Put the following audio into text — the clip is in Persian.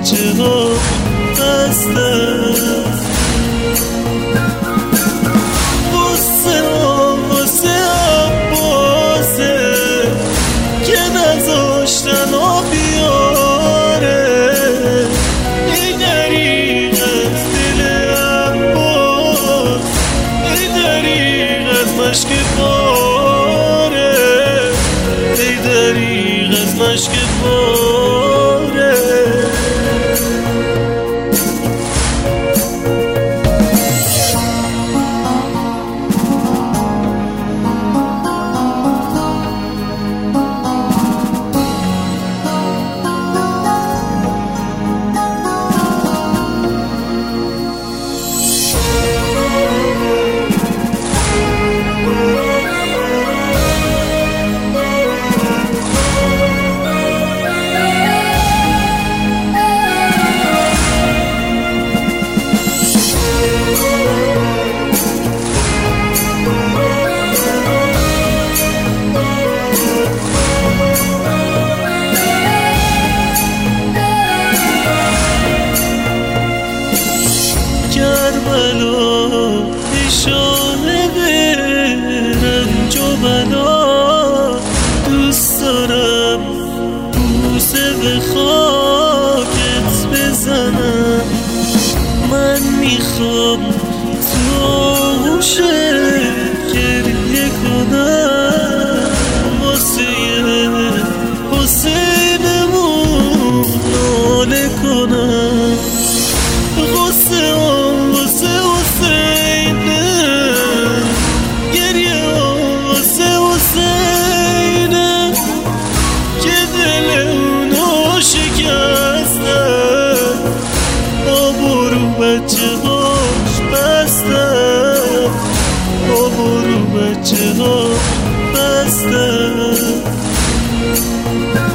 بچه ها بسته. واسه عباسه که نذاشتن بیاره. ای دریغ از دل عباس، ای دریغ از مشک پاره، ای دریغ از مشک پاره. کربلا نشانه به رنج و بلا، دوست دارم بوسه به خاکت بزنم. من میخوام تو آغوش گریه کنم، واسه حسینمون ناله کنم. غصه واسه حسینه، گریه واسه حسینه که دل اونو شکستن. آبرو بچه هاش بستن، آبرو بچه ها بستن.